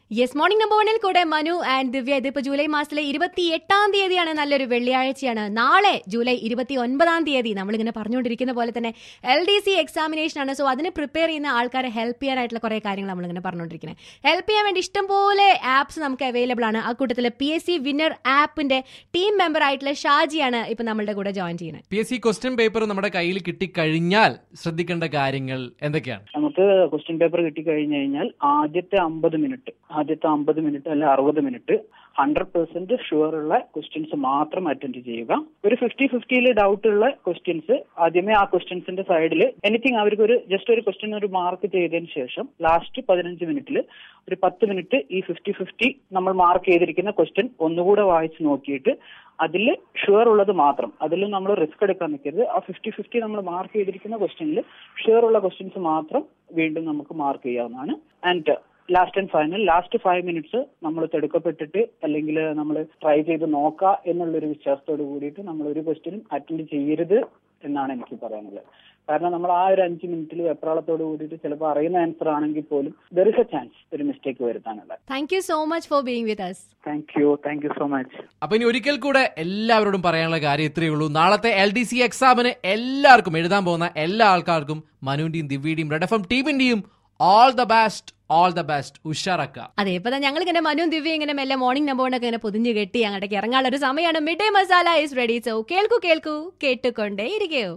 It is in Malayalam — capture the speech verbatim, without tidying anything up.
യെസ് മോർണിംഗ് നമ്പർ വണ്ണിൽ കൂടെ മനു ആൻഡ് ദിവ്യ. ഇതിപ്പോ ജൂലൈ മാസത്തിലെ ഇരുപത്തി എട്ടാം തീയതിയാണ്, നല്ലൊരു വെള്ളിയാഴ്ചയാണ്. നാളെ ജൂലൈ ഇരുപത്തി ഒൻപതാം തീയതി നമ്മളിങ്ങനെ പറഞ്ഞുകൊണ്ടിരിക്കുന്ന പോലെ തന്നെ എൽ ഡി സി എക്സാമിനേഷൻ ആണ്. സോ അതിന് പ്രിപ്പയർ ചെയ്യുന്ന ആൾക്കാരെ ഹെൽപ്പ് ചെയ്യാനായിട്ടുള്ള കുറെ കാര്യങ്ങൾ നമ്മളിങ്ങനെ പറഞ്ഞുകൊണ്ടിരിക്കുന്നത്. ഹെൽപ്പ് ചെയ്യാൻ വേണ്ടി ഇഷ്ടംപോലെ ആപ്സ് നമുക്ക് അവൈലബിൾ ആണ്. ആ കൂട്ടത്തിൽ പി എസ് സി വിന്നർ ആപ്പിന്റെ ടീം മെമ്പർ ആയിട്ടുള്ള ഷാജിയാണ് ഇപ്പൊ നമ്മളുടെ കൂടെ ജോയിൻ ചെയ്യുന്നത്. P S C question paper നമ്മുടെ കയ്യിൽ കിട്ടിക്കഴിഞ്ഞാൽ ശ്രദ്ധിക്കേണ്ട കാര്യങ്ങൾ എന്തൊക്കെയാണ്? നമുക്ക് ക്വസ്റ്റ്യൻ പേപ്പർ കിട്ടിക്കഴിഞ്ഞു കഴിഞ്ഞാൽ ആദ്യത്തെ അമ്പത് മിനിറ്റ് ആദ്യത്തെ അമ്പത് മിനിറ്റ് അല്ലെ അറുപത് മിനിറ്റ് ഹൺഡ്രഡ് പെർസെന്റ് ഷുവർ ഉള്ള ക്വസ്റ്റ്യൻസ് മാത്രം അറ്റൻഡ് ചെയ്യുക. ഒരു ഫിഫ്റ്റി ഫിഫ്റ്റിയിൽ ഡൗട്ട് ഉള്ള ക്വസ്റ്റ്യൻസ് ആദ്യമേ ആ ക്വസ്റ്റ്യൻസിന്റെ സൈഡിൽ എനിത്തിങ് അവർക്ക് ഒരു ജസ്റ്റ് ഒരു ക്വസ്റ്റ്യൻ ഒരു മാർക്ക് ചെയ്തതിന് ശേഷം ലാസ്റ്റ് പതിനഞ്ച് മിനിറ്റിൽ ഒരു പത്ത് മിനിറ്റ് ഈ ഫിഫ്റ്റി ഫിഫ്റ്റി നമ്മൾ മാർക്ക് ചെയ്തിരിക്കുന്ന ക്വസ്റ്റ്യൻ ഒന്നുകൂടെ വായിച്ച് നോക്കിയിട്ട് അതിൽ ഷുവർ ഉള്ളത് മാത്രം, അതിൽ നമ്മൾ റിസ്ക് എടുക്കാൻ നിൽക്കരുത്. ആ ഫിഫ്റ്റി ഫിഫ്റ്റി നമ്മൾ മാർക്ക് ചെയ്തിരിക്കുന്ന ക്വസ്റ്റ്യനിൽ ഷുവർ ഉള്ള ക്വസ്റ്റ്യൻസ് മാത്രം വീണ്ടും നമുക്ക് മാർക്ക് ചെയ്യാവുന്നതാണ്. And last and final last five minutes നമ്മൾ തെടുക്കപ്പെട്ടിട്ട് അല്ലെങ്കിൽ നമ്മൾ ട്രൈ ചെയ്ത് നോക്കുക എന്നുള്ളൊരു വിശ്വാസത്തോട് കൂടിയിട്ട് നമ്മൾ ഒരു ക്വസ്റ്റ്യനും അറ്റൻഡ് ചെയ്യരുത് എന്നാണ് എനിക്ക് പറയാനുള്ളത്. കാരണം നമ്മൾ ആ ഒരു അഞ്ച് മിനിറ്റിൽ വെപ്രാളത്തോട് കൂടിയിട്ട് ചിലപ്പോൾ അറിയുന്ന ആൻസർ ആണെങ്കിൽ പോലും ദർ ഇസ് എ ചാൻസ് ഒരു മിസ്റ്റേക്ക് വരുത്താനുള്ളത്. Thank you so much for being with us. Thank you thank you so much. അപ്പൊ ഇനി ഒരിക്കൽ കൂടെ എല്ലാവരോടും പറയാനുള്ള കാര്യം ഇത്രയേ ഉള്ളൂ. നാളത്തെ എൽ ഡി സി എക്സാമിന് എല്ലാവർക്കും, എഴുതാൻ പോകുന്ന എല്ലാ ആൾക്കാർക്കും മനുവിന്റെയും ദിവ്യയുടെയും റെഡ് എഫ് എം ടീമിന്റെയും all the best all the best. ഉഷാറാക്കുക. അതെ, ഇപ്പൊ ഞങ്ങൾ ഇങ്ങനെ മനുവും ദിവ്യ ഇങ്ങനെ മെല്ലെ മോർണിംഗ് നമ്പറിനൊക്കെ ഇങ്ങനെ പൊതിഞ്ഞു കെട്ടി അങ്ങോട്ടേക്ക് ഇറങ്ങാനുള്ള ഒരു സമയമാണ്. Mid day masala is ready. So കേൾക്കൂ കേൾക്കൂ കേട്ടുകൊണ്ടേ ഇരിക്കൂ.